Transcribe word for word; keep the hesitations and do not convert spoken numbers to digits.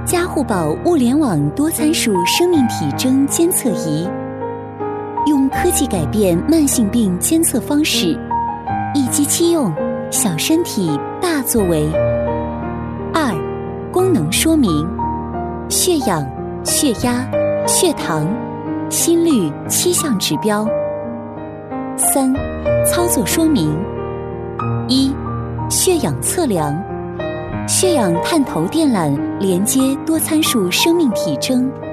加护宝物联网多参数生命体征监测仪，用科技改变慢性病监测方式，一机七用，小身体大作为。二、功能说明：血氧、血压、血糖、心率七项指标。三、操作说明：一、血氧测量，血氧探头电缆连接多参数生命体征，